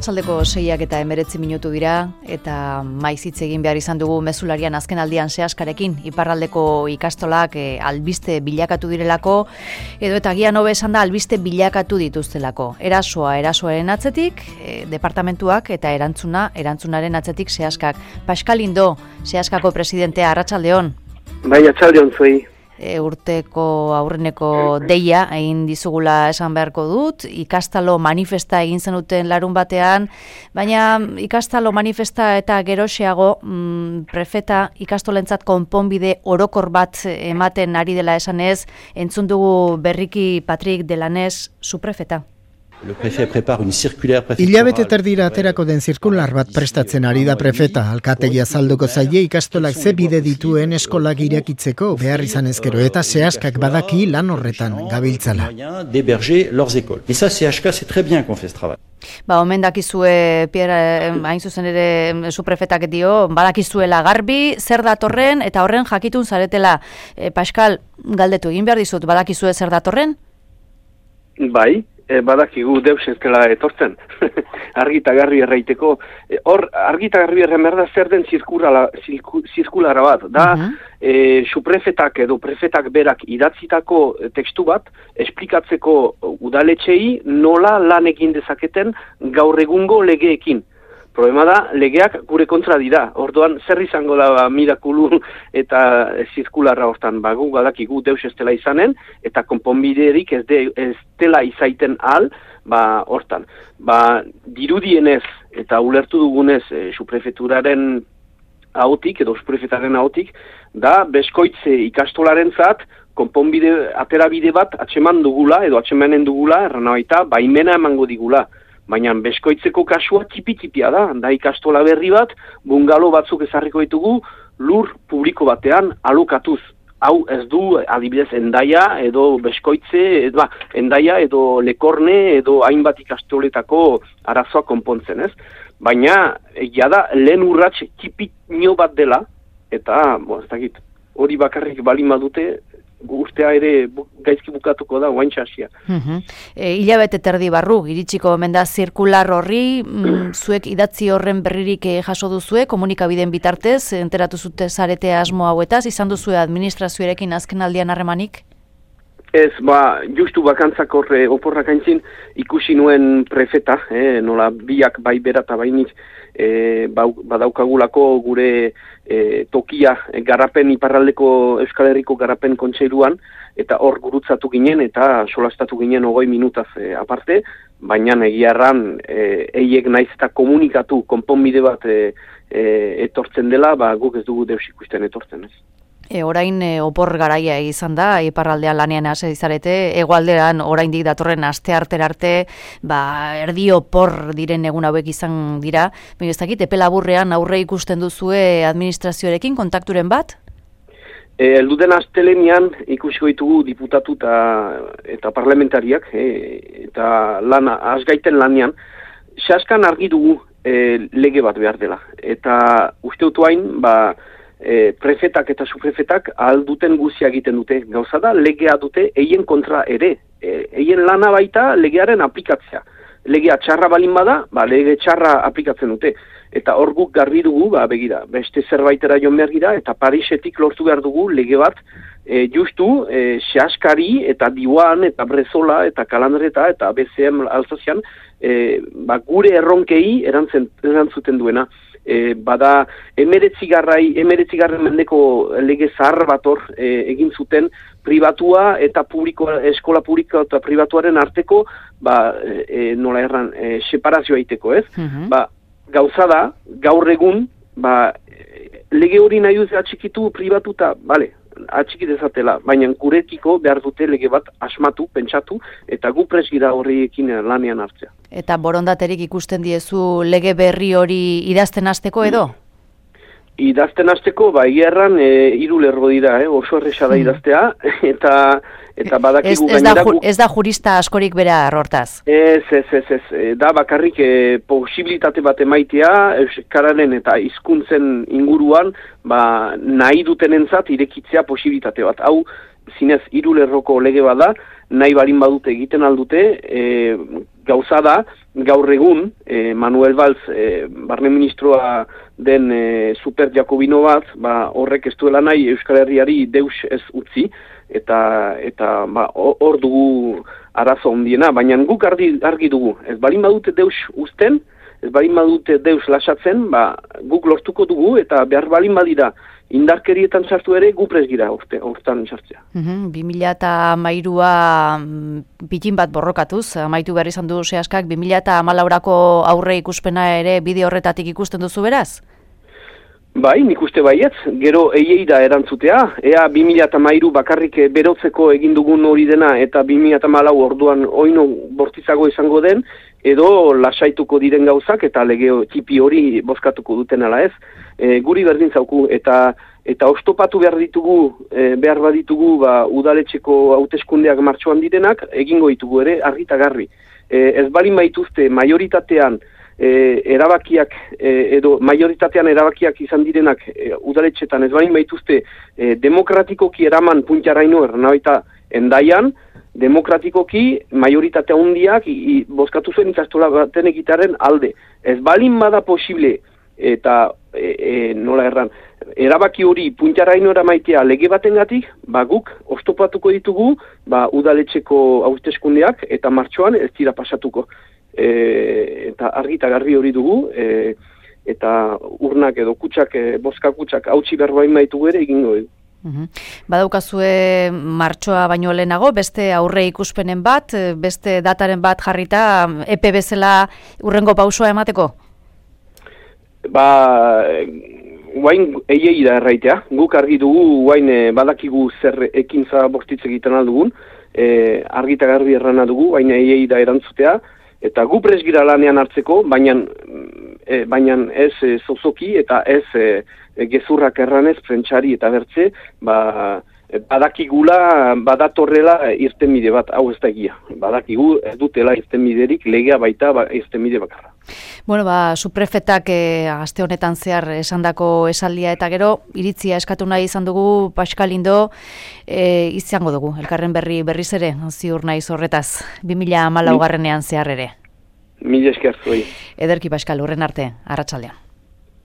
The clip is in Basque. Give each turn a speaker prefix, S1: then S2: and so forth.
S1: Arratsaldeko 6:19 dira eta maiz hitz egin behar izan dugu mezularian azken aldian sehaskarekin iparraldeko ikastolak albiste bilakatu direlako edo eta agian hobe esan da albiste bilakatu dituztelako. Erasoaren atzetik departamentuak eta erantzunaren atzetik sehaskak. Pascal Indo, sehaskako presidentea, arratsaldeon.
S2: Bai, arratsaldeon zuei.
S1: Urteko aurreneko deia egin dizugula esan beharko dut, ikastalo manifesta egin zenuten larun batean, baina ikastalo manifesta eta geroxeago prefeta ikastolentzat konponbide orokor bat ematen ari dela esanez, entzun dugu berriki Patrick Delanez, su prefeta.
S3: Hilabete terdira aterako den zirkular bat prestatzen ari da prefeta, alkategia azalduko zaie ikastolak ze bide dituen eskolak irekitzeko behar izan ezkero eta sehaskak badaki lan horretan gabiltzala.
S1: Omen dakizue, Pierre, hain zuzen ere su prefetak dio, badakizuela garbi, zer datorren eta horren jakitun zaretela. Pascal, galdetu egin behar dizut, badakizue zer datorren?
S2: Bai. Badakigu deus ez dela etortzen. Argita garbi erraiteko. Hor, argita garbi erren behar da zer den zirkulara bat. Da, suprefetak edo prefetak berak idatzitako tekstu bat, esplikatzeko udaletxei nola lan egin dezaketen gaur egungo legeekin. Problema da, legeak gure kontra dira. Orduan, zer izango da mirakulu eta zirkularra hortan bagu, badakigu deus ez dela izanen, eta konponbiderik ez dela izaiten ahal, hortan. Dirudienez eta ulertu dugunez suprefeturaren ahotik, edo suprefetaren ahotik, da, beskoitze ikastolaren zat, konponbide, aterabide bat atxeman dugula, edo atxemanen dugula, errana baita, baimena emango digula. Baina beskoitzeko kasua tipi-tipia da ikastola berri bat, bungalo batzuk ezarriko ditugu, lur publiko batean alokatuz. Hau ez du adibidez Hendaia edo beskoitze, Hendaia edo Lekorne edo hainbat ikastoletako arazoa konpontzen, ez? Baina, egia da, lehen urrats tipinio bat dela, eta, ez dakit, hori bakarrik balin badute, urtea ere gaizki bukatuko da, oain txasia.
S1: Hilabete terdi barru, iritsiko omen da zirkular horri, zuek idatzi horren berririk jaso duzue, komunikabideen bitartez, enteratu zute zarete asmo hauetaz, izan duzue administrazioarekin azken aldian harremanik?
S2: Ez, justu bakantzak horre oporrak aintzin, ikusi nuen prefeta, nola biak bai bera eta bainik, badaukagulako gure tokia garapen iparraldeko Euskal Herriko garapen kontseiluan, eta hor gurutzatu ginen eta solastatu ginen 20 minutaz aparte, baina egiarran eiek naiz eta komunikatu konponbide bat etortzen dela, guk ez dugu deus ikusten etortzen ez.
S1: Orain opor garaia izan da, iparraldean lanean hasi zarete, hegoaldean oraindik datorren asteartera arte, erdi opor diren egun hauek izan dira. Ez dakit, epe laburrean aurre ikusten duzue administrazioarekin kontakturen bat?
S2: Elduden astelenean ikusiko ditugu diputatu eta parlamentariak, eta asgaiten lanean, saskan argi dugu lege bat behar dela. Eta uste dut hain, prefetak eta suprefetak alduten guzia egiten dute. Gauza da, legea dute eien kontra ere. Eien lana baita legearen aplikatzea. Legea txarra balin bada, lege txarra aplikatzen dute. Eta hor guk garbi dugu, begira, beste zerbaitera joan behar gira, eta Parisetik lortu behar dugu lege bat, justu, sehaskari eta Diwan eta Brezola eta Kalandreta eta BCM Alsazian, gure erronkei erantzuten duena. Bada 19. mendeko lege zahar bat hor egin zuten pribatua eta eskola publikoa eta pribatuaren arteko nola erran separazioa iteko, ez? Gauza da, gaur egun lege hori nahi duz atxikitu pribatuta, atxiki dezatela, baina gurekiko behar dute lege bat asmatu, pentsatu, eta gu presgira horriekin lanean hartzea.
S1: Eta borondaterik ikusten diezu lege berri hori idazten hasteko edo?
S2: Idazten hasteko, egerran 3 lerro dira, oso erresa da idaztea, eta badakigu gainera...
S1: Ez da jurista askorik bera hortaz?
S2: Ez, da bakarrik posibilitate bat emaitea, euskararen eta hizkuntzen inguruan, nahi dutenentzat irekitzea posibilitate bat. Hau, zinez 3 lerroko lege bada, nahi balin badute egiten aldute, gauza da, gaur egun, Manuel Valls, barne ministroa den super jakobino bat, horrek ez duela nahi Euskal Herriari deus ez utzi, eta hor dugu arazo ondiena, baina guk argi dugu, ez balin badute deus uzten, ez balin badute deus lasatzen, guk lortuko dugu, eta behar balin badira, indarkerietan sartu ere, gu prest gira hortan sartzea.
S1: 2013a pitin bat borrokatuz, amaitu behar izan du Seaskak, 2014ako aurre ikuspena ere bide horretatik ikusten duzu beraz?
S2: Bai, nik uste baietz, gero eiei da erantzutea, ea 2013 bakarrik berotzeko egin dugun hori dena, eta 2014 orduan oino bortizago izango den, edo lasaituko diren gauzak, eta legeo tipi hori bozkatuko duten ala ez. Guri berdin zauku, eta ostopatu behar baditugu udaletxeko hauteskundeak martxoan direnak, egingo ditugu ere, argi eta garbi. Ez balin baituzte majoritatean erabakiak edo majoritatean erabakiak izan direnak udaletxetan, ez balin baituzte demokratikoki eraman puntaraino ernabaita endaian, demokratikoki majoritatea hundiak bozkatu zuen ikastola baten egitaren alde. Ez balin bada posible eta nola erran, erabaki hori puntaraino eramaitea lege batengatik, guk ostopatuko ditugu udaletxeko hauteskundeak eta martxoan ez dira pasatuko. Eta argi eta garbi hori dugu, eta urnak edo kutsak, bozka kutsak hautsi berbain baitugu ere egingo dugu.
S1: Badaukazue martxoa baino lehenago, beste aurre ikuspenen bat, beste dataren bat jarrita, epe bezala urrengo pausoa emateko?
S2: Guain eiei da erraitea, guk argi dugu, guain badakigu zer ekintza bortitz egiten aldugun, argi eta garbi errana dugu, guain eiei da erantzutea, eta gu presgira lanean hartzeko, baina ez zozoki eta ez gezurrak erranez, prentsari eta bertze, badakigula, badatorrela irtenbide bat, hau ez da egia. Badakigu ez dutela irtenbiderik, legea baita irtenbide bakarra.
S1: Bueno, suprefetak aste honetan zehar esandako esaldia eta gero, iritzia eskatu nahi izan dugu, Pascal Lindo, izango dugu, elkarren berriz ere, ziur naiz horretaz, 2014ean zehar ere.
S2: Mila esker zuei.
S1: Ederki Pascal, urren arte, arratsaldean.